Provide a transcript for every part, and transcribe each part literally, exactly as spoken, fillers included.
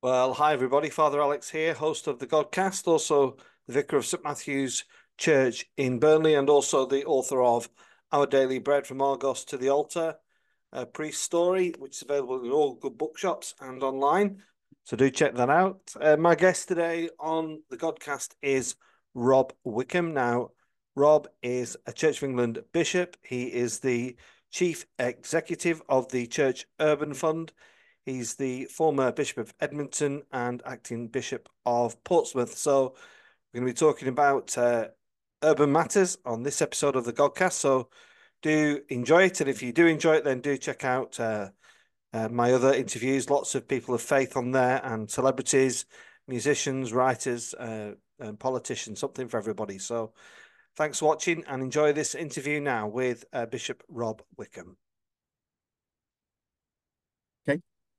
Well, hi everybody. Father Alex here, host of the Godcast, also the vicar of St Matthew's Church in Burnley, and also the author of Our Daily Bread from Argos to the Altar, a priest story, which is available in all good bookshops and online. So do check that out. Uh, my guest today on the Godcast is Rob Wickham. Now, Rob is a Church of England bishop. He is the chief executive of the Church Urban Fund. He's the former Bishop of Edmonton and acting Bishop of Portsmouth. So we're going to be talking about uh, urban matters on this episode of the Godcast. So do enjoy it. And if you do enjoy it, then do check out uh, uh, my other interviews. Lots of people of faith on there and celebrities, musicians, writers, uh, and politicians, something for everybody. So thanks for watching and enjoy this interview now with uh, Bishop Rob Wickham. Okay.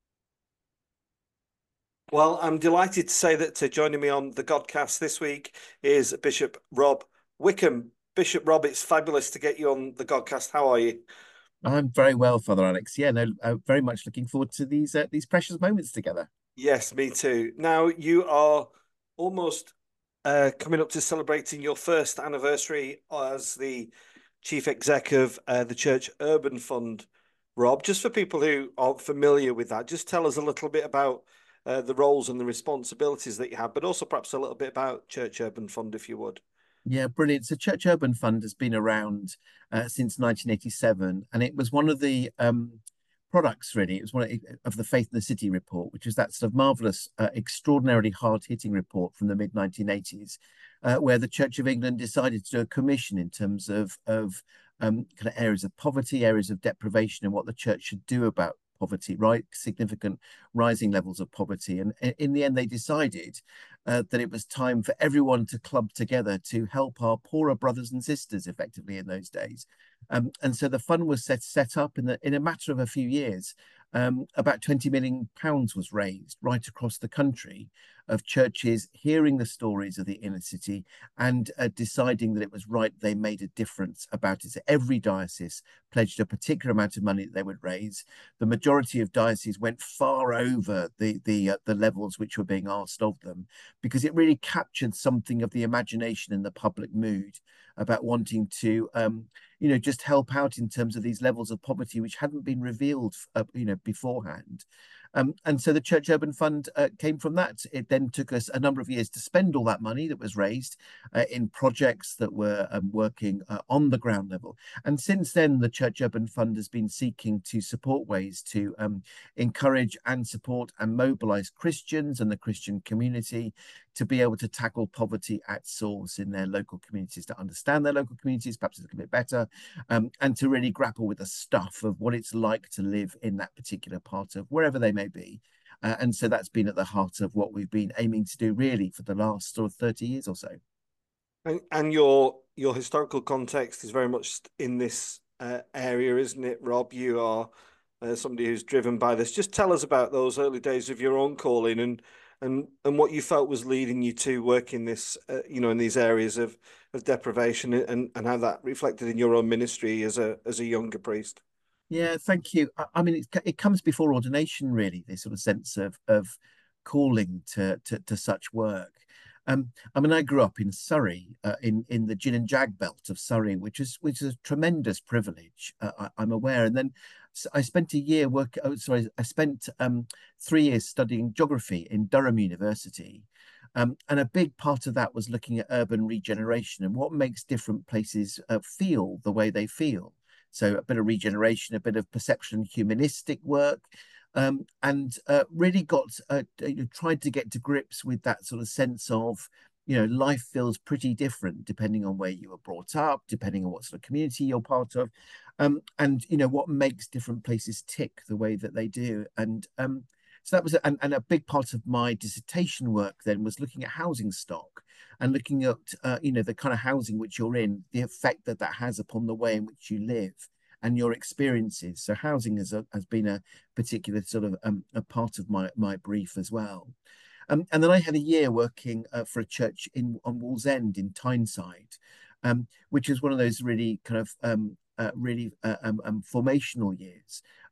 Well, I'm delighted to say that uh, joining me on the Godcast this week is Bishop Rob Wickham. Bishop Rob, it's fabulous to get you on the Godcast. How are you? I'm very well, Father Alex. Yeah, no, uh, very much looking forward to these uh, these precious moments together. Yes, me too. Now, you are almost uh, coming up to celebrating your first anniversary as the chief exec of uh, the Church Urban Fund. Rob, just for people who aren't familiar with that, just tell us a little bit about uh, the roles and the responsibilities that you have, but also perhaps a little bit about Church Urban Fund, if you would. Yeah, brilliant. So Church Urban Fund has been around uh, since nineteen eighty-seven, and it was one of the um, products, really. It was one of, of the Faith in the City report, which was that sort of marvelous, uh, extraordinarily hard-hitting report from the mid nineteen eighties, uh, where the Church of England decided to do a commission in terms of of um, kind of areas of poverty, areas of deprivation, and what the church should do about poverty, right? Significant rising levels of poverty. And in the end, they decided uh, that it was time for everyone to club together to help our poorer brothers and sisters effectively in those days. Um, and so the fund was set, set up in, the, in a matter of a few years. Um, about twenty million pounds was raised right across the country of churches hearing the stories of the inner city and uh, deciding that it was right they made a difference about it. So every diocese pledged a particular amount of money that they would raise. The majority of dioceses went far over the the uh, the levels which were being asked of them, because it really captured something of the imagination and the public mood about wanting to um, you know, just help out in terms of these levels of poverty which hadn't been revealed, uh, you know, beforehand. Um, and so the Church Urban Fund uh, came from that. It then took us a number of years to spend all that money that was raised uh, in projects that were um, working uh, on the ground level. And since then, the Church Urban Fund has been seeking to support ways to um, encourage and support and mobilize Christians and the Christian community to be able to tackle poverty at source in their local communities, to understand their local communities perhaps a little bit better, um, and to really grapple with the stuff of what it's like to live in that particular part of wherever they may be. Uh, and so that's been at the heart of what we've been aiming to do really for the last sort of thirty years or so. And, and your your historical context is very much in this uh, area, isn't it, Rob? You are uh, somebody who's driven by this. Just tell us about those early days of your own calling and and and what you felt was leading you to work in this, uh, you know, in these areas of of deprivation, and and how that reflected in your own ministry as a as a younger priest. Yeah, thank you. I, I mean, it, it comes before ordination, really, this sort of sense of of calling to to, to such work. Um, I mean, I grew up in Surrey, uh, in in the gin and jag belt of Surrey, which is which is a tremendous privilege. Uh, I, I'm aware, and then I spent a year work. Oh, sorry, I spent um, three years studying geography in Durham University. Um, and a big part of that was looking at urban regeneration and what makes different places uh, feel the way they feel. So a bit of regeneration, a bit of perception, humanistic work, um, and uh, really got uh, tried to get to grips with that sort of sense of, you know, life feels pretty different depending on where you were brought up, depending on what sort of community you're part of, um, and you know what makes different places tick the way that they do. And um, so that was, and, and a big part of my dissertation work then was looking at housing stock and looking at, uh, you know, the kind of housing which you're in, the effect that that has upon the way in which you live and your experiences. So housing has, a, has been a particular sort of um, a part of my, my brief as well. Um, and then I had a year working uh, for a church in on Wallsend in Tyneside, um, which is one of those really kind of um, uh, really uh, um, um, formational years,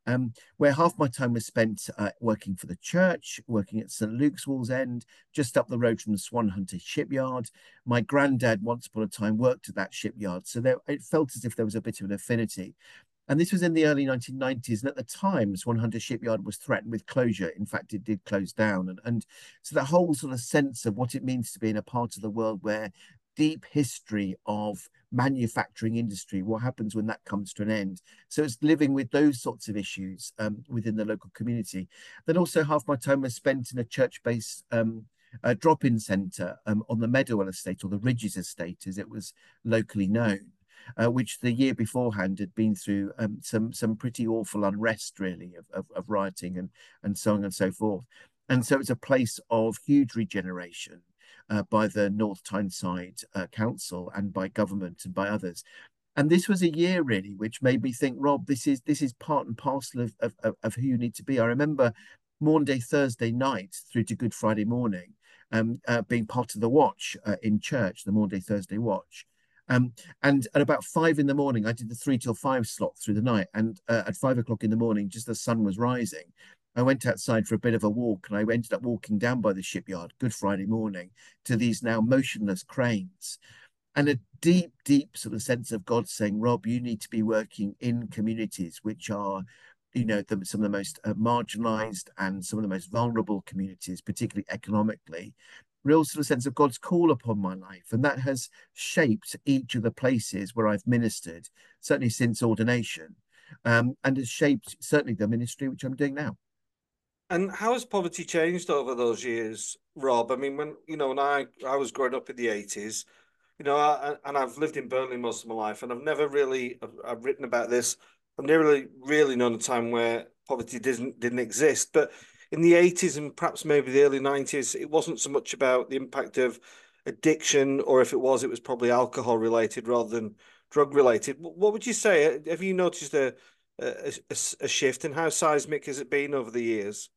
um, where half my time was spent uh, working for the church, working at Saint Luke's Wallsend, just up the road from the Swan Hunter shipyard. My granddad, once upon a time, worked at that shipyard, so there, it felt as if there was a bit of an affinity. And this was in the early nineteen nineties. And at the time, Swan Hunter Shipyard was threatened with closure. In fact, it did close down. And, and so that whole sort of sense of what it means to be in a part of the world where deep history of manufacturing industry, what happens when that comes to an end. So it's living with those sorts of issues um, within the local community. Then also half my time was spent in a church-based um, a drop-in centre um, on the Meadowell estate, or the Ridges estate as it was locally known. Uh, which the year beforehand had been through um, some some pretty awful unrest, really, of, of, of rioting and, and so on and so forth. And so it's a place of huge regeneration uh, by the North Tyneside uh, Council and by government and by others. And this was a year, really, which made me think, Rob, this is this is part and parcel of, of, of who you need to be. I remember Maundy Thursday night through to Good Friday morning um, uh, being part of the watch uh, in church, the Maundy Thursday watch. Um, and at about five in the morning, I did the three till five slot through the night. And uh, at five o'clock in the morning, just as the sun was rising, I went outside for a bit of a walk, and I ended up walking down by the shipyard, Good Friday morning, to these now motionless cranes. And a deep, deep sort of sense of God saying, Rob, you need to be working in communities which are, you know, the, some of the most uh, marginalized and some of the most vulnerable communities, particularly economically. Real sort of sense of God's call upon my life. And that has shaped each of the places where I've ministered, certainly since ordination, um, and has shaped certainly the ministry which I'm doing now. And how has poverty changed over those years, Rob? I mean, when, you know, when I, I was growing up in the eighties, you know, I, and I've lived in Burnley most of my life, and I've never really, I've, I've written about this, I've never really, really known a time where poverty didn't didn't exist. But in the eighties and perhaps maybe the early nineties, it wasn't so much about the impact of addiction, or if it was, it was probably alcohol related rather than drug related. What would you say? Have you noticed a a, a, a shift, and how seismic has it been over the years?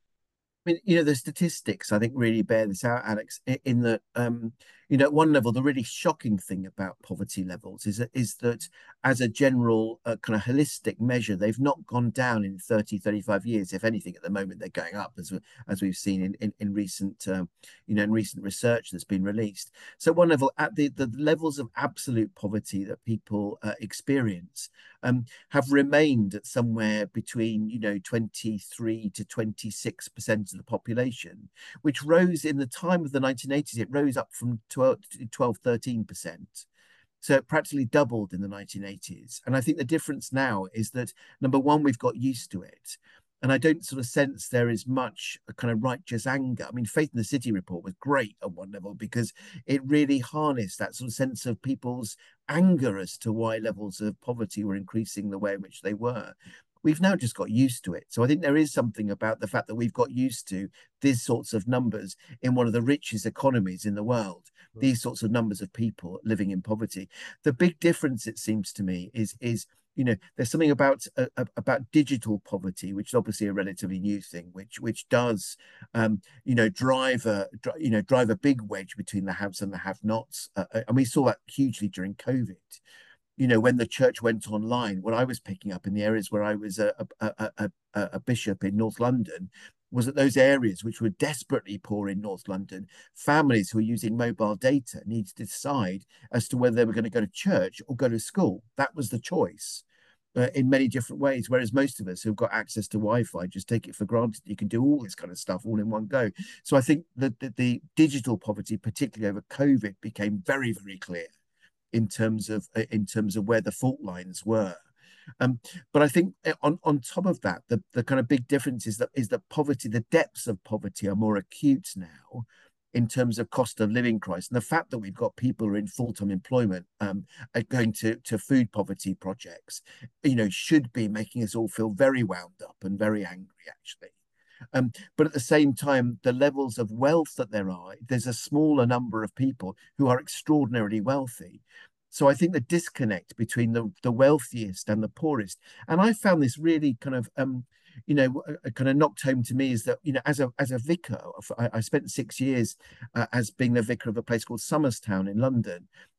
I mean, you know, the statistics, I think, really bear this out, Alex, in that, um, you know, at one level, the really shocking thing about poverty levels is that, is that as a general uh, kind of holistic measure, they've not gone down in thirty, thirty-five years. If anything, at the moment, they're going up, as, as we've seen in, in, in recent, um, you know, in recent research that's been released. So at one level, at the, the levels of absolute poverty that people uh, experience, um, have remained at somewhere between, you know, twenty-three to twenty-six percent of the population, which rose in the time of the nineteen eighties. It rose up from twelve, thirteen percent. So it practically doubled in the nineteen eighties. And I think the difference now is that, number one, we've got used to it. And I don't sort of sense there is much kind of righteous anger. I mean, Faith in the City report was great at one level because it really harnessed that sort of sense of people's anger as to why levels of poverty were increasing the way in which they were. We've now just got used to it. So I think there is something about the fact that we've got used to these sorts of numbers in one of the richest economies in the world, these sorts of numbers of people living in poverty. The big difference, it seems to me, is, is you know, there's something about uh, about digital poverty, which is obviously a relatively new thing, which which does, um, you know, drive a you know drive a big wedge between the haves and the have-nots, uh, and we saw that hugely during COVID. You know, when the church went online, what I was picking up in the areas where I was a a, a, a, a bishop in North London was that those areas which were desperately poor in North London, families who were using mobile data needed to decide as to whether they were going to go to church or go to school. That was the choice. Uh, in many different ways, whereas most of us who've got access to Wi-Fi just take it for granted. You can do all this kind of stuff all in one go. So I think that the, the digital poverty, particularly over COVID, became very, very clear in terms of uh, in terms of where the fault lines were. Um, but I think on, on top of that, the, the kind of big difference is that is that poverty, the depths of poverty are more acute now in terms of cost of living crisis. And the fact that we've got people who are in full-time employment um, are going to, to food poverty projects, you know, should be making us all feel very wound up and very angry, actually. Um, but at the same time, the levels of wealth that there are, there's a smaller number of people who are extraordinarily wealthy. So I think the disconnect between the, the wealthiest and the poorest, and I found this really kind of, um, you know, kind of knocked home to me is that, you know, as a as a vicar, I, I spent six years uh, as being the vicar of a place called Somerstown in London,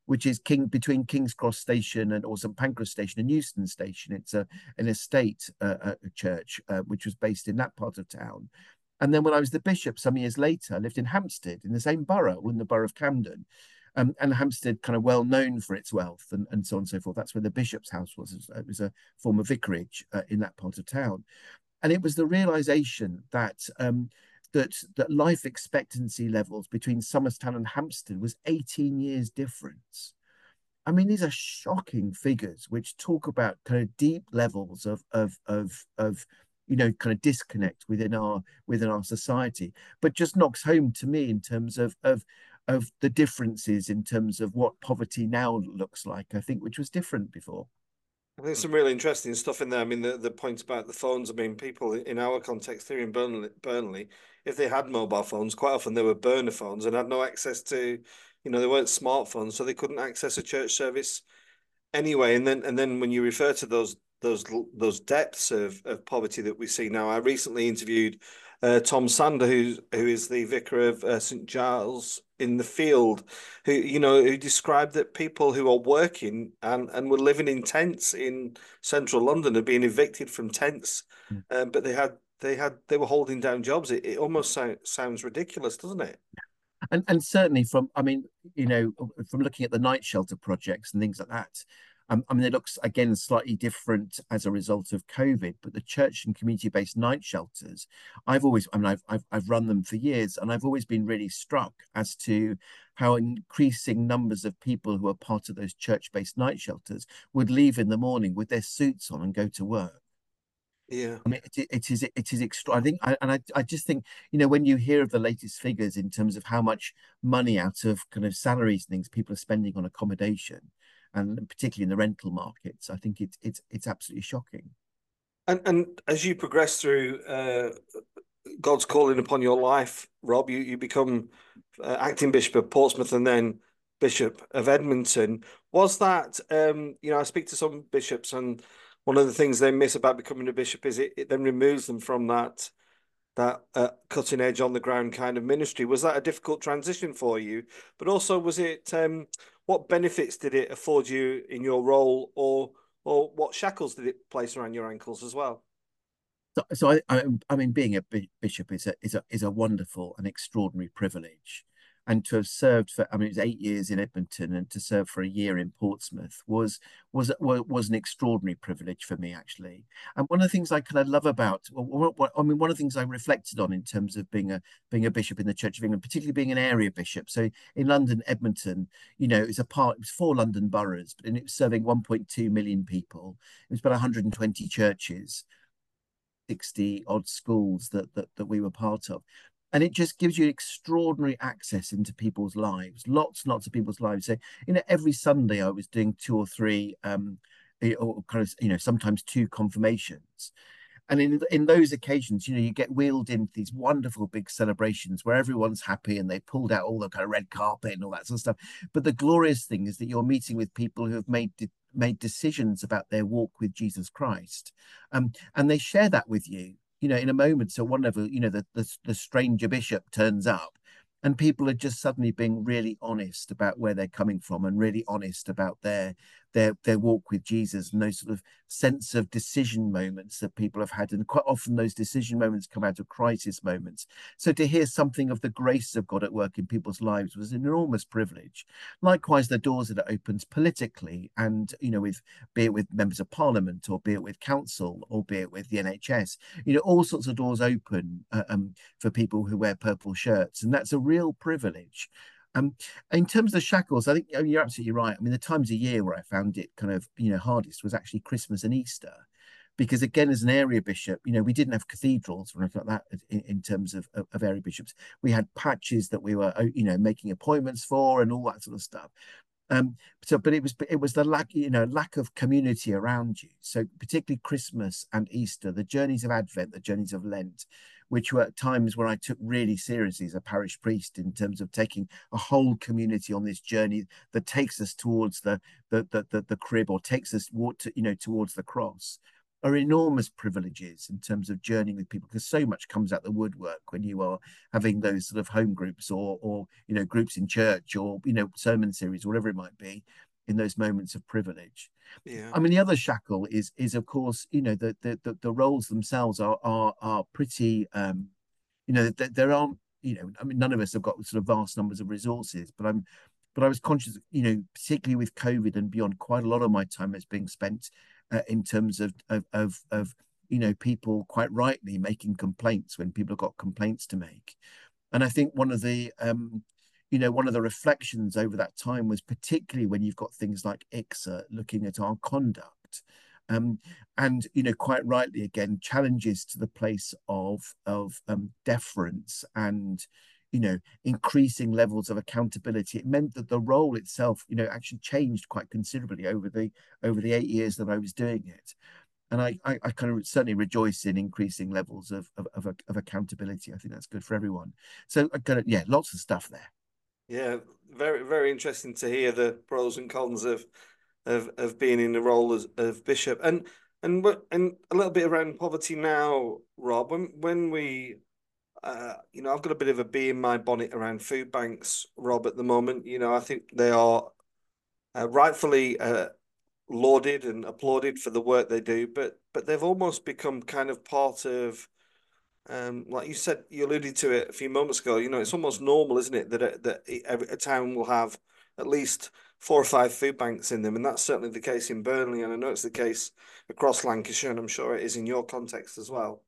which is King between King's Cross Station and or St Pancras Station and Euston Station. It's a an estate uh, a church uh, which was based in that part of town. And then when I was the bishop some years later, I lived in Hampstead in the same borough, in the borough of Camden. Um, and Hampstead kind of well known for its wealth and, and so on and so forth. That's where the bishop's house was. It was a former vicarage uh, in that part of town. And it was the realization that um, that that life expectancy levels between Somerstown and Hampstead was eighteen years difference. I mean, these are shocking figures which talk about kind of deep levels of of of of you know kind of disconnect within our within our society, but just knocks home to me in terms of of of the differences in terms of what poverty now looks like, I think, which was different before. I think some really interesting stuff in there. I mean, the, the point about the phones, I mean, people in our context here in Burnley, Burnley, if they had mobile phones, quite often they were burner phones and had no access to, you know, they weren't smartphones, so they couldn't access a church service anyway. And then and then when you refer to those those those depths of, of poverty that we see now, I recently interviewed uh, Tom Sander, who who is the vicar of uh, Saint Giles in the Field, who you know who described that people who are working and and were living in tents in central London are being evicted from tents, Mm. um, but they had they had they were holding down jobs. It, it almost so, sounds ridiculous, doesn't it? And and certainly from, I mean, you know, from looking at the night shelter projects and things like that, um, I mean, it looks again slightly different as a result of COVID. But the church and community-based night shelters, I've always, I mean, I've I've I've run them for years, and I've always been really struck as to how increasing numbers of people who are part of those church-based night shelters would leave in the morning with their suits on and go to work. Yeah. I mean, it, it is it is extra. I think, I, and I, I just think, you know, when you hear of the latest figures in terms of how much money out of kind of salaries and things people are spending on accommodation, and particularly in the rental markets, I think it's it's it's absolutely shocking. And and as you progress through uh, God's calling upon your life, Rob, you, you become uh, acting bishop of Portsmouth and then bishop of Edmonton. Was that, um, you know, I speak to some bishops, and one of the things they miss about becoming a bishop is it, it then removes them from that that uh, cutting edge on the ground kind of ministry. Was that a difficult transition for you? But also, was it um, what benefits did it afford you in your role, or or what shackles did it place around your ankles as well? So, so I, I, I mean, being a bishop is a is a is a wonderful and extraordinary privilege, and to have served for, I mean, it was eight years in Edmonton, and to serve for a year in Portsmouth was was was an extraordinary privilege for me, actually. And one of the things I kind of love about, well, I mean, one of the things I reflected on in terms of being a being a bishop in the Church of England, particularly being an area bishop. So in London, Edmonton, you know, it's a part, it was four London boroughs, but it was serving one point two million people. It was about one hundred twenty churches, sixty odd schools that, that that we were part of. And it just gives you extraordinary access into people's lives, lots and lots of people's lives. So, you know, every Sunday I was doing two or three, um, or kind of, you know, sometimes two confirmations. And in in those occasions, you know, you get wheeled into these wonderful big celebrations where everyone's happy and they pulled out all the kind of red carpet and all that sort of stuff. But the glorious thing is that you're meeting with people who have made de made decisions about their walk with Jesus Christ, um, and they share that with you. You know, in a moment. So one of the, you know, the, the the stranger bishop turns up, and people are just suddenly being really honest about where they're coming from and really honest about their their their walk with Jesus, and those sort of sense of decision moments that people have had. And quite often those decision moments come out of crisis moments. So to hear something of the grace of God at work in people's lives was an enormous privilege. Likewise, the doors that it opens politically, and, you know, with, be it with members of parliament, or be it with council, or be it with the N H S, you know, all sorts of doors open uh, um, for people who wear purple shirts. And that's a real privilege. Um, in terms of the shackles, I think, I mean, you're absolutely right. I mean, the times of year where I found it kind of, you know, hardest was actually Christmas and Easter, because again, as an area bishop, you know, we didn't have cathedrals or anything like that in, in terms of, of, of area bishops. We had patches that we were, you know, making appointments for and all that sort of stuff. Um, so, but it was it was the lack, you know, lack of community around you. So particularly Christmas and Easter, the journeys of Advent, the journeys of Lent, which were at times where I took really seriously as a parish priest in terms of taking a whole community on this journey that takes us towards the the the, the, the crib, or takes us to, you know, towards the cross. are enormous privileges in terms of journeying with people, because so much comes out the woodwork when you are having those sort of home groups, or or you know, groups in church, or you know, sermon series, whatever it might be, in those moments of privilege. Yeah. I mean, the other shackle is is of course, you know, the the the, the roles themselves are are are pretty um you know, th there aren't, you know, I mean, none of us have got sort of vast numbers of resources, but I'm but I was conscious, you know, particularly with COVID and beyond, quite a lot of my time is being spent uh, in terms of, of of of you know, people quite rightly making complaints when people have got complaints to make. And I think one of the um you know, one of the reflections over that time was particularly when you've got things like I C S A looking at our conduct, um, and you know, quite rightly again, challenges to the place of of um, deference and, you know, increasing levels of accountability. It meant that the role itself, you know, actually changed quite considerably over the over the eight years that I was doing it. And I, I, I kind of certainly rejoice in increasing levels of, of, of, of accountability. I think that's good for everyone. So I kind of, yeah, lots of stuff there. Yeah, very very interesting to hear the pros and cons of of of being in the role as of bishop, and and and a little bit around poverty now, Rob. When when we, uh, you know, I've got a bit of a bee in my bonnet around food banks, Rob, at the moment. You know, I think they are uh, rightfully uh, lauded and applauded for the work they do, but but they've almost become kind of part of, um, like you said, you alluded to it a few moments ago. You know, it's almost normal, isn't it, that a, that every, a town will have at least four or five food banks in them, and that's certainly the case in Burnley, and I know it's the case across Lancashire, and I'm sure it is in your context as well.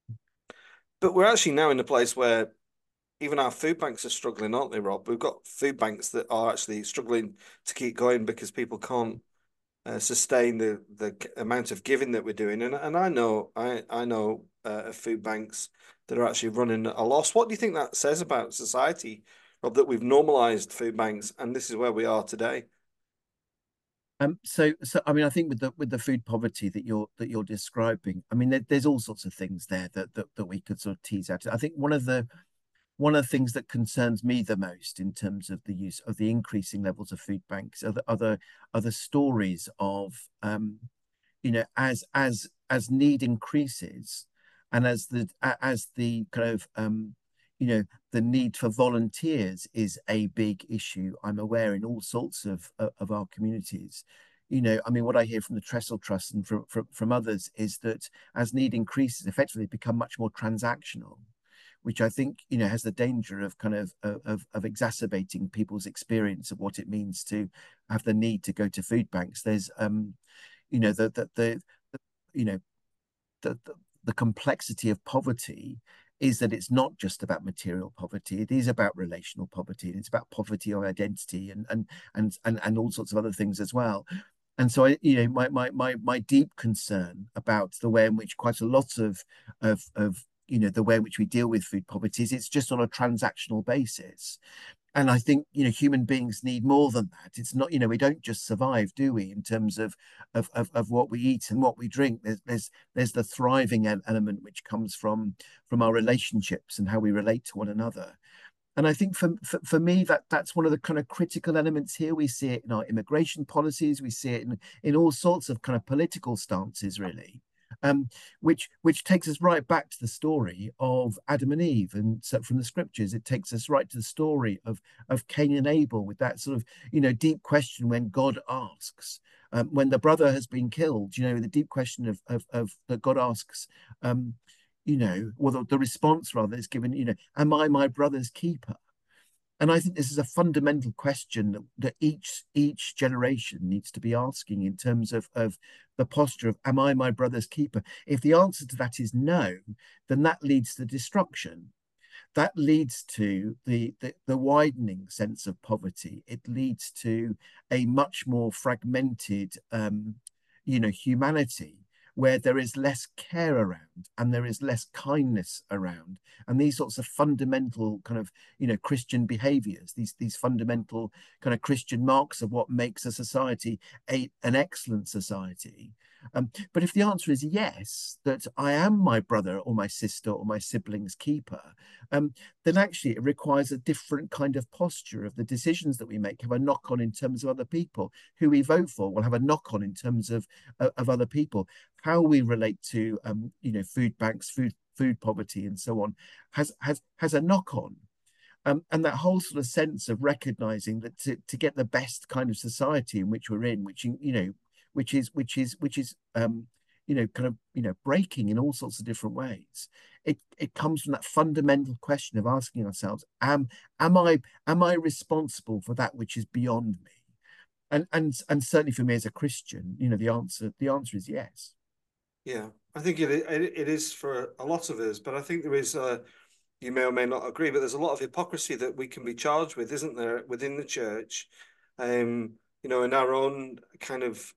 But we're actually now in a place where even our food banks are struggling, aren't they, Rob? We've got food banks that are actually struggling to keep going because people can't uh, sustain the the amount of giving that we're doing. And and I know I I know uh, food banks that are actually running a loss. What do you think that says about society, Rob, that we've normalized food banks and this is where we are today? Um, so, so I mean, I think with the with the food poverty that you're that you're describing, I mean, there, there's all sorts of things there that, that that we could sort of tease out. I think one of the one of the things that concerns me the most in terms of the use of the increasing levels of food banks are the other other stories of, um, you know, as as as need increases, and as the as the kind of um, you know, the need for volunteers is a big issue. I'm aware in all sorts of of our communities. You know, I mean, what I hear from the Trestle Trust and from from, from others is that as need increases, effectively become much more transactional, which I think, you know, has the danger of kind of of of exacerbating people's experience of what it means to have the need to go to food banks. There's um you know, the the, the, the you know, the, the the complexity of poverty is that it's not just about material poverty. It is about relational poverty, and it's about poverty of identity, and and and and, and all sorts of other things as well. And so I, you know, my my my my deep concern about the way in which quite a lot of of of you know, the way in which we deal with food poverty is it's just on a transactional basis. And I think, you know, human beings need more than that. It's not, you know, we don't just survive, do we, in terms of of of, of what we eat and what we drink. There's there's there's the thriving element which comes from from our relationships and how we relate to one another. And I think for, for for me that that's one of the kind of critical elements here. We see it in our immigration policies. We see it in in all sorts of kind of political stances, really, um, which which takes us right back to the story of Adam and Eve, and so from the scriptures, it takes us right to the story of of Cain and Abel, with that sort of, you know, deep question when God asks, um, when the brother has been killed, you know, the deep question of of, of that God asks, um, you know, or the, the response rather is given, you know, am I my brother's keeper? And I think this is a fundamental question that, that each each generation needs to be asking in terms of, of the posture of, am I my brother's keeper? If the answer to that is no, then that leads to destruction. That leads to the, the, the widening sense of poverty. It leads to a much more fragmented, um, you know, humanity, where there is less care around and there is less kindness around, and these sorts of fundamental kind of, you know, Christian behaviors, these these fundamental kind of Christian marks of what makes a society a an excellent society, Um, but if the answer is yes, that I am my brother or my sister or my sibling's keeper, um, then actually it requires a different kind of posture of the decisions that we make have a knock on in terms of other people. Who we vote for will have a knock on in terms of uh, of other people. How we relate to um, you know, food banks, food food poverty, and so on, has has has a knock on. Um, and that whole sort of sense of recognizing that to, to get the best kind of society in which we're in, which you know, which is which is which is um, you know, kind of, you know, breaking in all sorts of different ways. It it comes from that fundamental question of asking ourselves, am am I am I responsible for that which is beyond me? And and and certainly for me as a Christian, you know, the answer the answer is yes. Yeah, I think it it, it is for a lot of us, but I think there is a, you may or may not agree, but there's a lot of hypocrisy that we can be charged with, isn't there, within the church? Um, you know, in our own kind of,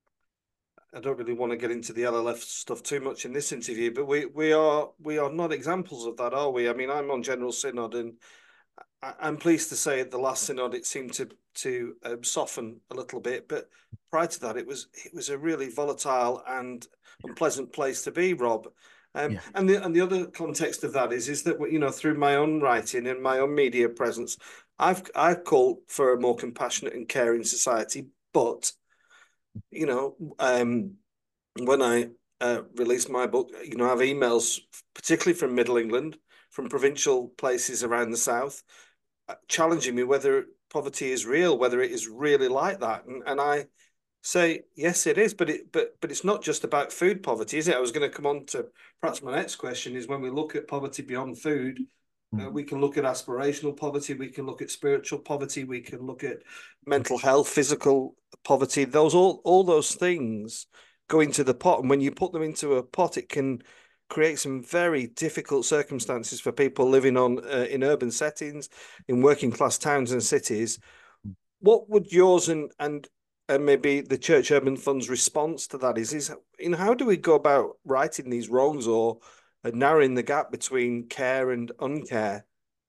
I don't really want to get into the L L F stuff too much in this interview, but we we are we are not examples of that, are we? I mean, I'm on General Synod, and I, I'm pleased to say at the last synod it seemed to to um, soften a little bit, but prior to that, it was it was a really volatile and unpleasant place to be, Rob. Um, Yeah. and the and the other context of that is is that, you know, through my own writing and my own media presence, I've I've called for a more compassionate and caring society. But, you know, um, when I uh, released my book, you know, I have emails, particularly from Middle England, from provincial places around the south, uh, challenging me whether poverty is real, whether it is really like that, and and I say yes, it is, but it but but it's not just about food poverty, is it? I was going to come on to perhaps my next question is, when we look at poverty beyond food, uh, Mm. we can look at aspirational poverty, we can look at spiritual poverty, we can look at mental health, physical poverty. Those all all those things go into the pot, and when you put them into a pot, it can create some very difficult circumstances for people living on uh, in urban settings, in working class towns and cities. What would yours and and and maybe the Church Urban Fund's response to that is, is, you know, how do we go about righting these wrongs, or uh, narrowing the gap between care and uncare?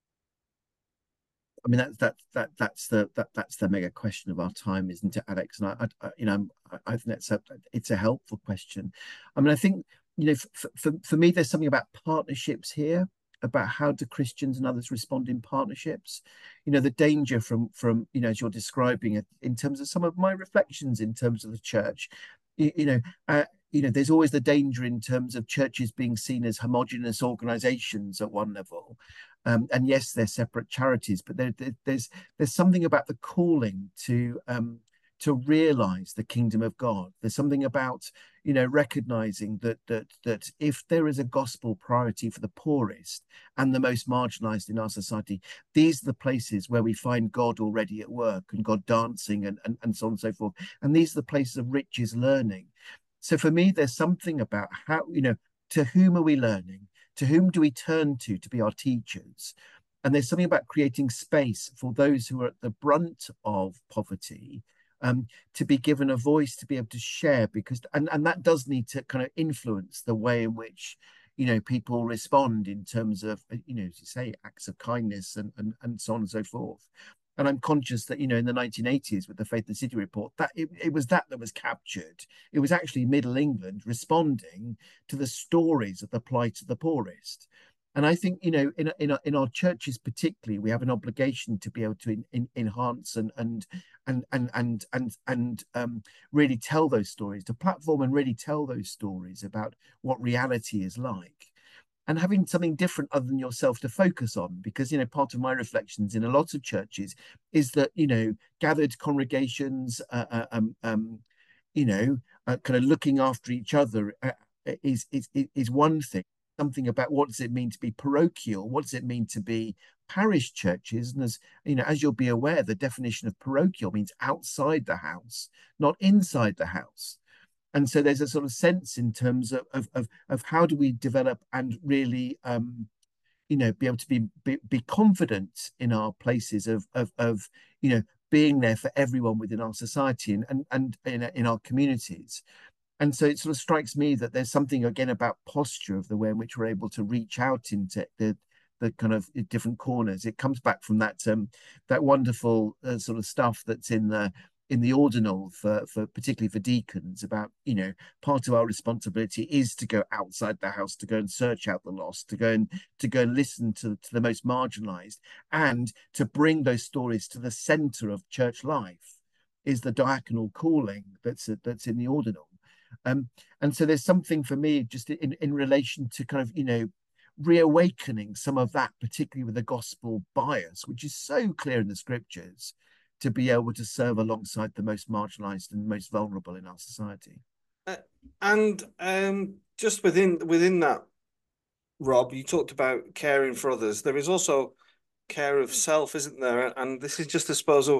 I mean, that's that that that's the that that's the mega question of our time, isn't it, Alex? And I, I you know, I, I think that's a it's a helpful question. I mean, I think, you know, for, for for me, there's something about partnerships here, about how do Christians and others respond in partnerships. You know, the danger from from you know, as you're describing it, in terms of some of my reflections in terms of the church, you, you know. Uh, you know, there's always the danger in terms of churches being seen as homogenous organizations at one level. Um, and yes, they're separate charities, but there, there, there's there's something about the calling to um, to realize the kingdom of God. There's something about, you know, recognizing that that that if there is a gospel priority for the poorest and the most marginalized in our society, these are the places where we find God already at work, and God dancing, and and, and so on and so forth. And these are the places of riches learning. So for me, there's something about how, you know, to whom are we learning? To whom do we turn to to be our teachers? And there's something about creating space for those who are at the brunt of poverty, um, to be given a voice, to be able to share, because and, and that does need to kind of influence the way in which, you know, people respond in terms of, you know, as you say, acts of kindness, and and, and so on and so forth. And I'm conscious that, you know, in the nineteen eighties with the Faith and City report, that it, it was that that was captured. It was actually Middle England responding to the stories of the plight of the poorest. And I think, you know, in in our, in our churches particularly, we have an obligation to be able to in, in, enhance and and and and and and and um, really tell those stories, to platform and really tell those stories about what reality is like, and having something different other than yourself to focus on. Because, you know, part of my reflections in a lot of churches is that, you know, gathered congregations, uh, uh, um, um, you know, uh, kind of looking after each other, uh, is, is is one thing. Something about what does it mean to be parochial? What does it mean to be parish churches? And as you know, as you'll be aware, the definition of parochial means outside the house, not inside the house. And so there's a sort of sense in terms of of of, of how do we develop and really, um, you know, be able to be, be be confident in our places of of of you know, being there for everyone within our society, and and and in, in our communities. And so it sort of strikes me that there's something again about posture of the way in which we're able to reach out into the the kind of different corners. It comes back from that um that wonderful uh, sort of stuff that's in the in the ordinal for for particularly for deacons about, you know, part of our responsibility is to go outside the house, to go and search out the lost, to go and to go and listen to, to the most marginalized, and to bring those stories to the center of church life is the diaconal calling that's that's in the ordinal. Um, and so there's something for me just in, in relation to kind of, you know, reawakening some of that, particularly with the gospel bias, which is so clear in the scriptures, to be able to serve alongside the most marginalized and most vulnerable in our society. Uh, and um, just within within that, Rob, you talked about caring for others. There is also care of self, isn't there? And this is just, I suppose,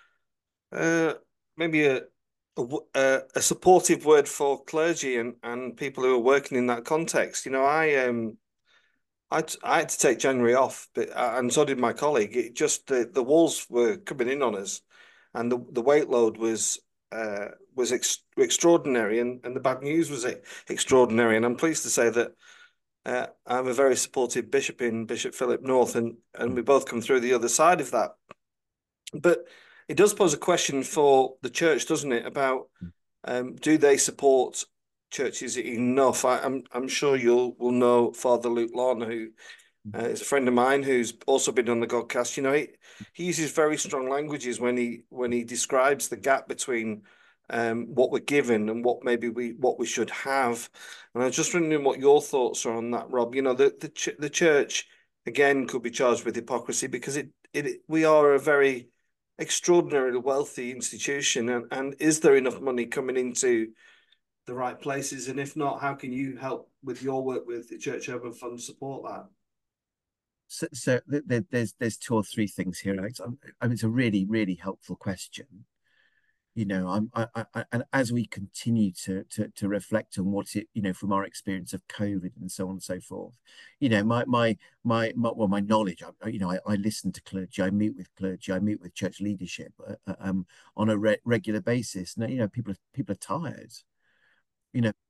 uh, maybe a, a a supportive word for clergy and and people who are working in that context. You know, I um I I had to take January off, but and so did my colleague. It just the the walls were coming in on us, and the the weight load was uh was ex extraordinary, and and the bad news was extraordinary. And I'm pleased to say that uh, I have a very supportive bishop in Bishop Philip North, and and we both come through the other side of that. But it does pose a question for the church, doesn't it, about um, do they support churches enough? I, I'm I'm sure you'll will know Father Luke Lawton, who uh, is a friend of mine who's also been on the Godcast. You know, he he uses very strong languages when he when he describes the gap between um, what we're given and what maybe we what we should have. And I was just wondering what your thoughts are on that, Rob. You know, the the ch the church again could be charged with hypocrisy because it it we are a very extraordinarily wealthy institution, and and is there enough money coming into the right places? And if not, how can you help with your work with the Church Urban Fund support that? So, so th there's there's two or three things here, Alex. I mean, it's a really really helpful question. You know, I'm I, I and as we continue to to to reflect on what it, you know, from our experience of COVID and so on and so forth, you know, my my my, my well, my knowledge, I, you know, I, I listen to clergy, I meet with clergy, I meet with church leadership uh, um on a re regular basis. Now, you know, people people are tired, you know,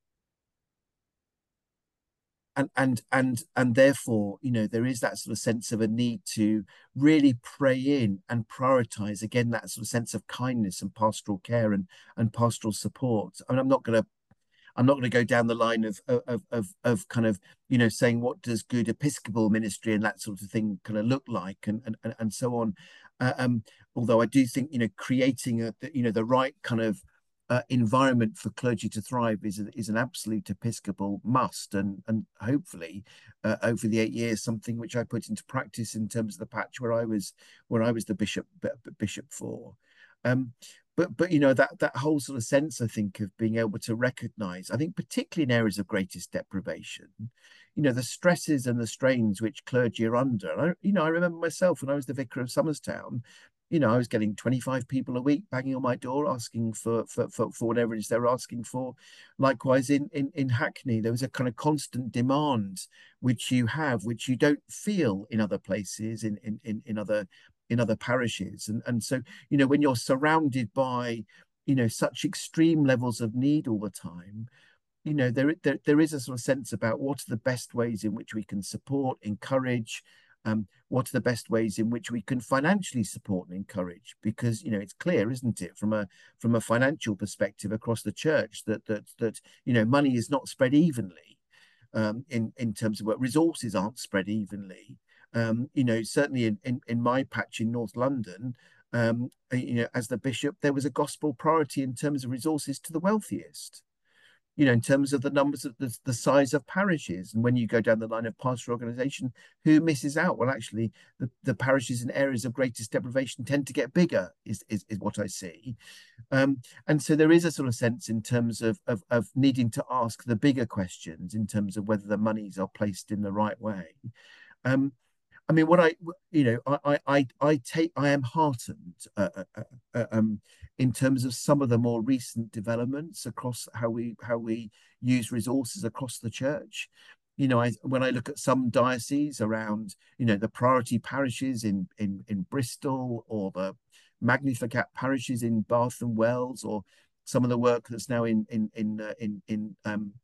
and and and and therefore, you know, there is that sort of sense of a need to really pray in and prioritize again that sort of sense of kindness and pastoral care and and pastoral support. I mean, I'm not going to I'm not going to go down the line of of of of kind of, you know, saying what does good Episcopal ministry and that sort of thing kind of look like, and and and so on. Uh, um, although I do think, you know, creating a you know the right kind of uh, environment for clergy to thrive is a, is an absolute Episcopal must, and and hopefully uh, over the eight years something which I put into practice in terms of the patch where I was where I was the bishop bishop for. Um, but but you know that that whole sort of sense, I think, of being able to recognize, I think particularly in areas of greatest deprivation, you know, the stresses and the strains which clergy are under. I, you know, I remember myself when I was the vicar of Somerstown, you know, I was getting twenty-five people a week banging on my door asking for for for, for whatever it is they're asking for. Likewise in, in in Hackney, there was a kind of constant demand which you have, which you don't feel in other places, in in in, in other in other parishes. And and so, you know, when you're surrounded by, you know, such extreme levels of need all the time, you know, there, there, there is a sort of sense about what are the best ways in which we can support, encourage, um, what are the best ways in which we can financially support and encourage? Because, you know, it's clear, isn't it, from a from a financial perspective across the church that that that, you know, money is not spread evenly um, in, in terms of what resources aren't spread evenly. Um, you know, certainly in, in, in my patch in North London, um, you know, as the bishop, there was a gospel priority in terms of resources to the wealthiest, you know, in terms of the numbers of the, the size of parishes. And when you go down the line of pastoral organization, who misses out? Well, actually, the, the parishes in areas of greatest deprivation tend to get bigger, is, is, is what I see. Um, and so there is a sort of sense in terms of, of, of needing to ask the bigger questions in terms of whether the monies are placed in the right way. Um, I mean, what I, you know, I, I, I take, I am heartened uh, uh, uh, um, in terms of some of the more recent developments across how we how we use resources across the church. You know, I, when I look at some dioceses around, you know, the priority parishes in in in Bristol, or the Magnificat parishes in Bath and Wells, or some of the work that's now in in in uh, in in um,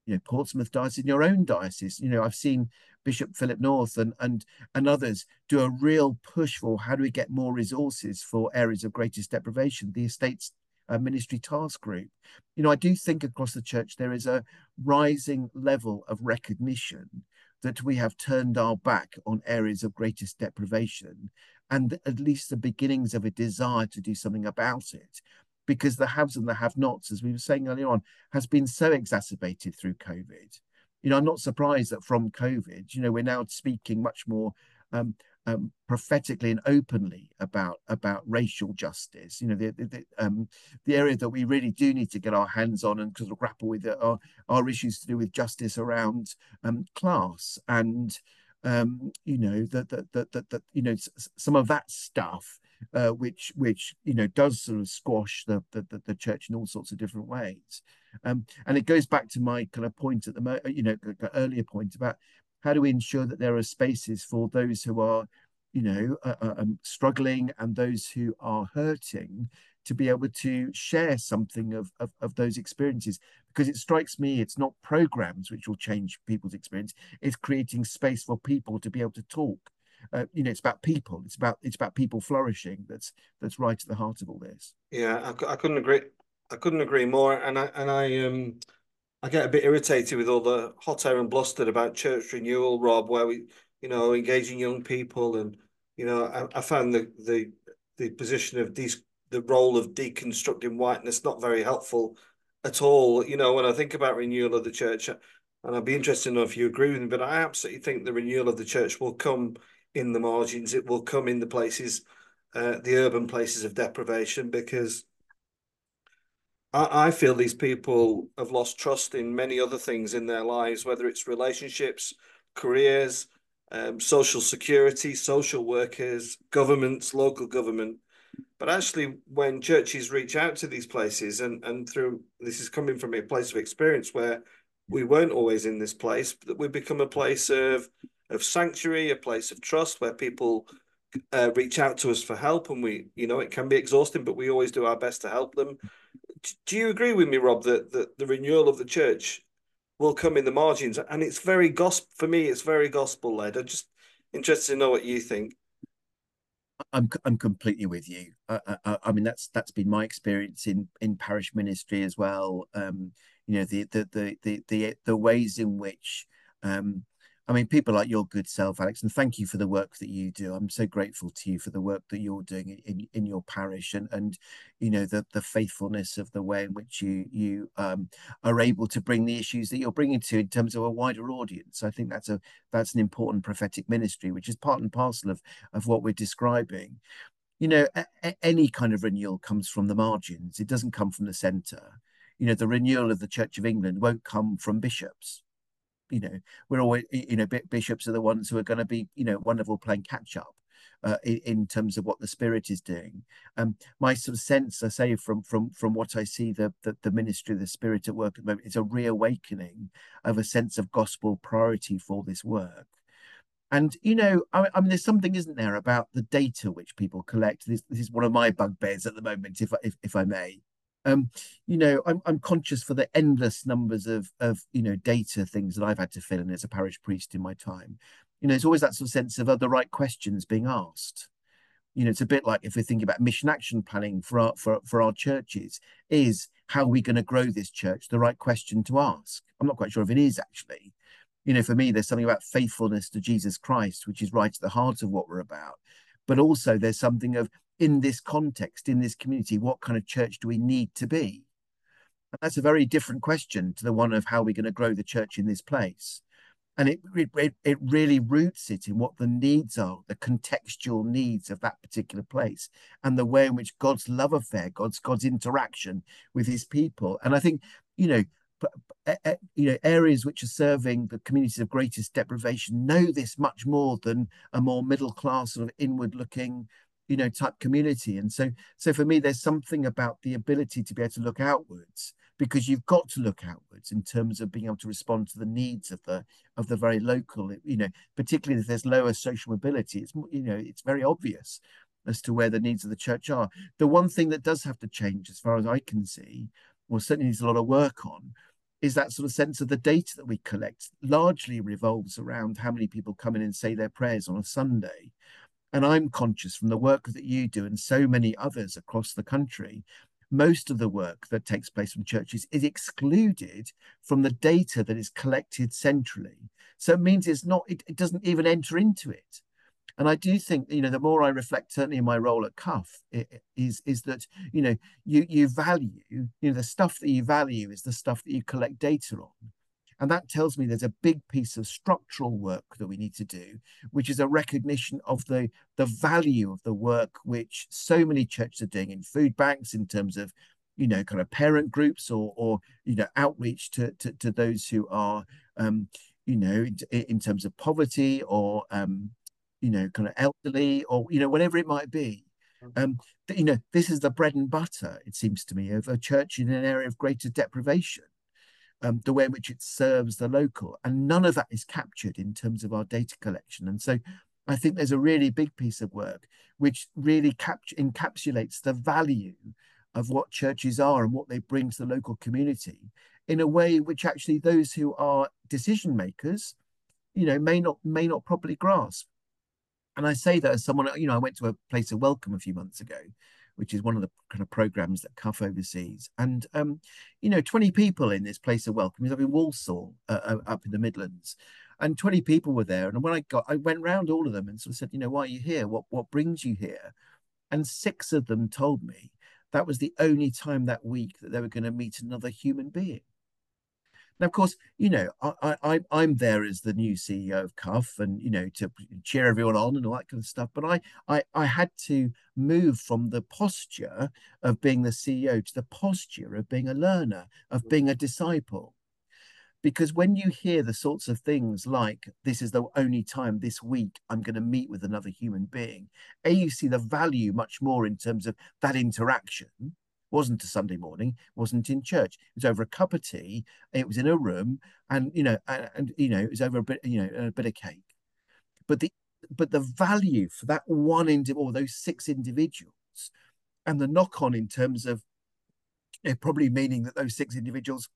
you know, Portsmouth diocese, in your own diocese. You know, I've seen Bishop Philip North and and and others do a real push for how do we get more resources for areas of greatest deprivation. The Estates uh, Ministry Task Group. You know, I do think across the church there is a rising level of recognition that we have turned our back on areas of greatest deprivation, and at least the beginnings of a desire to do something about it. Because the haves and the have-nots, as we were saying earlier on, has been so exacerbated through COVID. You know, I'm not surprised that from COVID, you know, we're now speaking much more um, um, prophetically and openly about about racial justice. You know, the the, um, the area that we really do need to get our hands on and sort of grapple with are, are issues to do with justice around um, class and um, you know that that that that, that you know some of that stuff uh, which which you know does sort of squash the, the the church in all sorts of different ways. Um, and it goes back to my kind of point at the mo you know earlier point about how do we ensure that there are spaces for those who are you know uh, uh, um, struggling and those who are hurting to be able to share something of, of of those experiences, because it strikes me it's not programs which will change people's experience, it's creating space for people to be able to talk. Uh, you know, it's about people. It's about it's about people flourishing. That's that's right at the heart of all this. Yeah, I, I couldn't agree. I couldn't agree more. And I and I um I get a bit irritated with all the hot air and bluster about church renewal, Rob, where we, you know, engaging young people, and you know, I, I found the the the position of these the role of deconstructing whiteness not very helpful at all. You know, when I think about renewal of the church, and I'd be interested to know if you agree with me, but I absolutely think the renewal of the church will come in the margins. It will come in the places, uh, the urban places of deprivation, because I, I feel these people have lost trust in many other things in their lives, whether it's relationships, careers, um, social security, social workers, governments, local government. But actually, when churches reach out to these places, and, and through this is coming from a place of experience where we weren't always in this place, that we become a place of of sanctuary, a place of trust where people uh, reach out to us for help, and we, you know, it can be exhausting, but we always do our best to help them. Do you agree with me, Rob, that, that the renewal of the church will come in the margins? And it's very gospel for me. It's very gospel led. I'm just interested to know what you think. I'm I'm completely with you. I, I, I mean that's that's been my experience in in parish ministry as well. Um, you know the the the the the, the ways in which um, I mean people like your good self, Alex, and thank you for the work that you do. I'm so grateful to you for the work that you're doing in in your parish, and and you know the the faithfulness of the way in which you you um, are able to bring the issues that you're bringing to in terms of a wider audience. I think that's a that's an important prophetic ministry, which is part and parcel of of what we're describing. You know, a, any kind of renewal comes from the margins. It doesn't come from the centre. You know, the renewal of the Church of England won't come from bishops. You know, we're always, you know, bishops are the ones who are going to be, you know, wonderful playing catch up uh, in, in terms of what the Spirit is doing. Um, my sort of sense, I say, from from from what I see, the the, the ministry of the Spirit at work at the moment, is a reawakening of a sense of gospel priority for this work. And, you know, I, I mean, there's something, isn't there, about the data which people collect. This, this is one of my bugbears at the moment, if, if, if I may. Um, you know, I'm, I'm conscious for the endless numbers of, of, you know, data things that I've had to fill in as a parish priest in my time. You know, there's always that sort of sense of, are the right questions being asked? You know, it's a bit like if we're thinking about mission action planning for our, for, for our churches, is how are we going to grow this church the right question to ask? I'm not quite sure if it is actually. You know, for me, there's something about faithfulness to Jesus Christ, which is right at the heart of what we're about. But also there's something of, in this context, in this community, what kind of church do we need to be? And that's a very different question to the one of how we're going to grow the church in this place. And it, it, it really roots it in what the needs are, the contextual needs of that particular place, and the way in which God's love affair, God's God's interaction with his people. And I think, you know, you know, areas which are serving the communities of greatest deprivation know this much more than a more middle class sort of inward looking, you know, type community. And so, so for me, there's something about the ability to be able to look outwards, because you've got to look outwards in terms of being able to respond to the needs of the of the very local, you know, particularly if there's lower social mobility. It's, you know, it's very obvious as to where the needs of the church are. The one thing that does have to change, as far as I can see, or certainly needs a lot of work on, is that sort of sense of the data that we collect largely revolves around how many people come in and say their prayers on a Sunday. And I'm conscious from the work that you do and so many others across the country, most of the work that takes place from churches is excluded from the data that is collected centrally. So it means it's not, it, it doesn't even enter into it. And I do think, you know, the more I reflect, certainly in my role at C U F, it, is is that, you know, you you value, you know, the stuff that you value is the stuff that you collect data on. And that tells me there's a big piece of structural work that we need to do, which is a recognition of the, the value of the work which so many churches are doing in food banks, in terms of, you know, kind of parent groups, or, or you know, outreach to, to, to those who are, um, you know, in, in terms of poverty, or, um, you know, kind of elderly, or, you know, whatever it might be. Um, you know, this is the bread and butter, it seems to me, of a church in an area of greater deprivation. Um, the way in which it serves the local. And none of that is captured in terms of our data collection. And so I think there's a really big piece of work which really capture, encapsulates the value of what churches are and what they bring to the local community in a way which actually those who are decision makers, you know, may not may not properly grasp. And I say that as someone, you know, I went to a place of welcome a few months ago, which is one of the kind of programs that C U F oversees. And, um, you know, twenty people in this place of welcome is up in Walsall, uh, uh, up in the Midlands. And twenty people were there. And when I got, I went round all of them and sort of said, you know, why are you here? What, what brings you here? And six of them told me that was the only time that week that they were going to meet another human being. Now, of course, you know, I, I, I'm there as the new C E O of C U F, and, you know, to cheer everyone on and all that kind of stuff. But I, I, I had to move from the posture of being the C E O to the posture of being a learner, of being a disciple. Because when you hear the sorts of things like, this is the only time this week I'm going to meet with another human being, A, you see the value much more in terms of that interaction. Wasn't a Sunday morning, wasn't in church. It was over a cup of tea. It was in a room, and you know, and, and you know, it was over a bit, you know, a bit of cake. But the but the value for that one individual, or those six individuals, and the knock on in terms of, you know, probably meaning that those six individuals,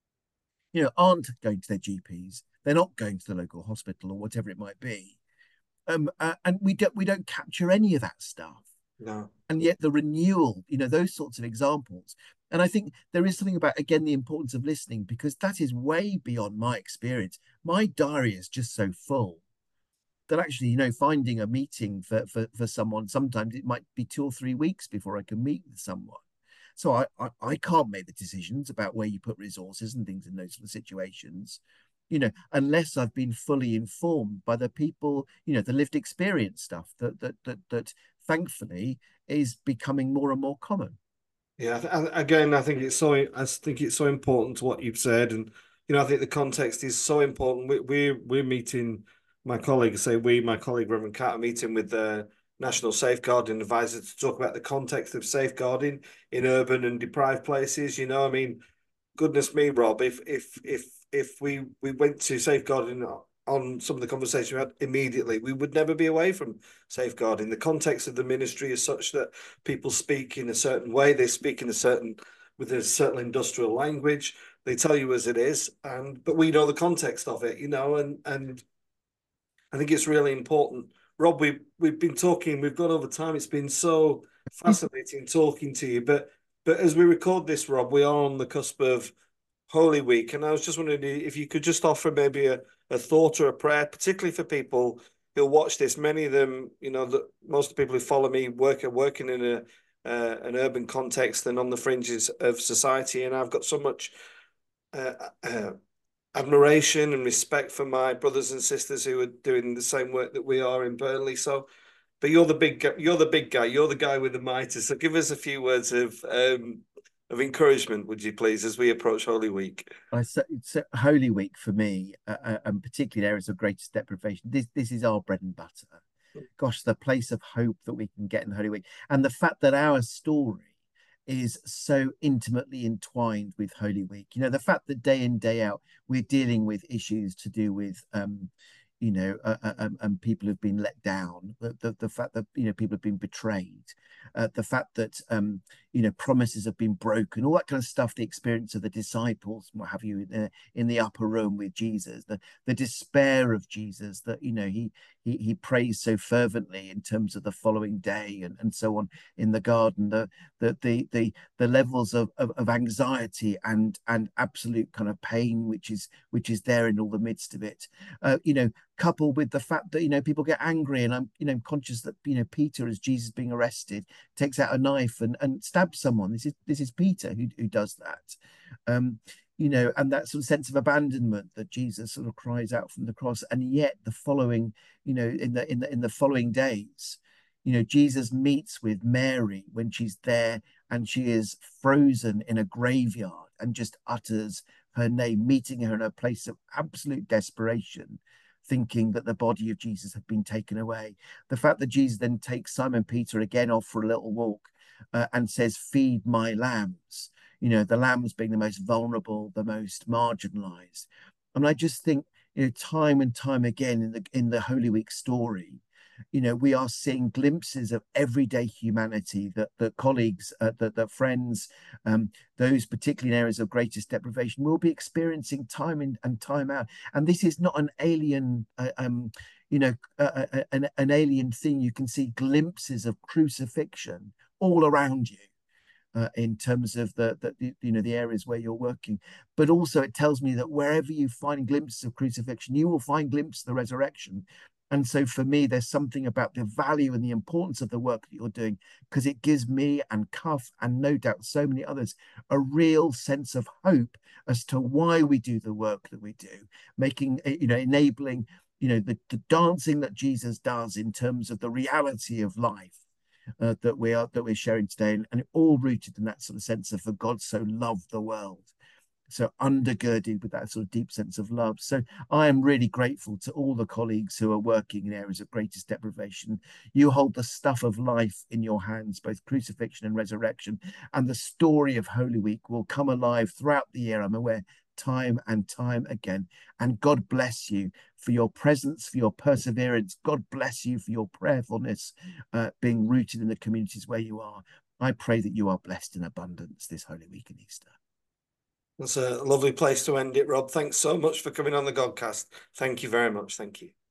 you know, aren't going to their G Ps. They're not going to the local hospital or whatever it might be. Um, uh, and we don't we don't capture any of that stuff. No. And yet the renewal, you know, those sorts of examples. And I think there is something about, again, the importance of listening, because that is way beyond my experience. My diary is just so full that actually, you know, finding a meeting for, for, for someone, sometimes it might be two or three weeks before I can meet with someone. So I, I, I can't make the decisions about where you put resources and things in those sort of situations, you know, unless I've been fully informed by the people, you know, the lived experience stuff that that that that thankfully is becoming more and more common. Yeah, again, I think it's so I think it's so important to what you've said, and you know, I think the context is so important. We, we're we're meeting my colleague, say we, my colleague Reverend Cat, are meeting with the National Safeguarding Advisor to talk about the context of safeguarding in urban and deprived places. You know, I mean, goodness me, Rob, if if if if we we went to safeguarding on some of the conversation we had immediately, we would never be away from safeguarding. The context of the ministry is such that people speak in a certain way. They speak in a certain, with a certain industrial language. They tell you as it is, and but we know the context of it, you know, and and I think it's really important. Rob, we we've been talking, we've gone over time. It's been so fascinating talking to you, but but as we record this, Rob, we are on the cusp of Holy Week, and I was just wondering if you could just offer maybe a, a thought or a prayer, particularly for people who'll watch this. Many of them, you know, the, most of the people who follow me work are working in a uh, an urban context and on the fringes of society, and I've got so much uh, uh, admiration and respect for my brothers and sisters who are doing the same work that we are in Burnley. So, but you're the big you're the big guy. You're the guy with the mitre. So, give us a few words of um, of encouragement, would you please, as we approach Holy Week? I so, so Holy Week for me, uh, uh, and particularly in areas of greatest deprivation, this this is our bread and butter. Gosh, the place of hope that we can get in Holy Week, and the fact that our story is so intimately entwined with Holy Week. You know, the fact that day in, day out, we're dealing with issues to do with, um, you know, uh, uh, um, and people have been let down. The, the, the fact that, you know, people have been betrayed. Uh, the fact that, um, you know, promises have been broken, all that kind of stuff, the experience of the disciples, what have you, in the, in the upper room with Jesus, the, the despair of Jesus that, you know, he, he, he prays so fervently in terms of the following day and, and so on in the garden, the, the, the, the, the levels of, of, of anxiety and, and absolute kind of pain, which is, which is there in all the midst of it, uh, you know, coupled with the fact that, you know, people get angry. And I'm, you know, conscious that, you know, Peter, as Jesus being arrested, takes out a knife and, and stabs someone. This is, this is Peter who, who does that. Um, you know, and that sort of sense of abandonment that Jesus sort of cries out from the cross. And yet the following, you know, in the, in the, in the following days, you know, Jesus meets with Mary when she's there and she is frozen in a graveyard and just utters her name, meeting her in a place of absolute desperation, thinking that the body of Jesus had been taken away. The fact that Jesus then takes Simon Peter again off for a little walk uh, and says, "Feed my lambs," you know, the lambs being the most vulnerable, the most marginalized. And I just think, you know, time and time again in the in the Holy Week story, you know, we are seeing glimpses of everyday humanity that that colleagues, uh, that, that friends, um, those particularly in areas of greatest deprivation will be experiencing time in and time out. And this is not an alien, uh, um, you know, uh, uh, an, an alien thing. You can see glimpses of crucifixion all around you. Uh, in terms of the, the, you know, the areas where you're working. But also it tells me that wherever you find glimpses of crucifixion, you will find glimpses of the resurrection. And so for me, there's something about the value and the importance of the work that you're doing, because it gives me and Cuff and no doubt so many others a real sense of hope as to why we do the work that we do, making, you know, enabling, you know, the, the dancing that Jesus does in terms of the reality of life. Uh, that we are that we're sharing today, and, and all rooted in that sort of sense of, for God so loved the world, so undergirded with that sort of deep sense of love. So I am really grateful to all the colleagues who are working in areas of greatest deprivation. You hold the stuff of life in your hands, both crucifixion and resurrection, and the story of Holy Week will come alive throughout the year, I'm aware, time and time again. And God bless you for your presence, for your perseverance. God bless you for your prayerfulness, uh, being rooted in the communities where you are. I pray that you are blessed in abundance this Holy Week and Easter. That's a lovely place to end it, Rob. Thanks so much for coming on the Godcast. Thank you very much. Thank you.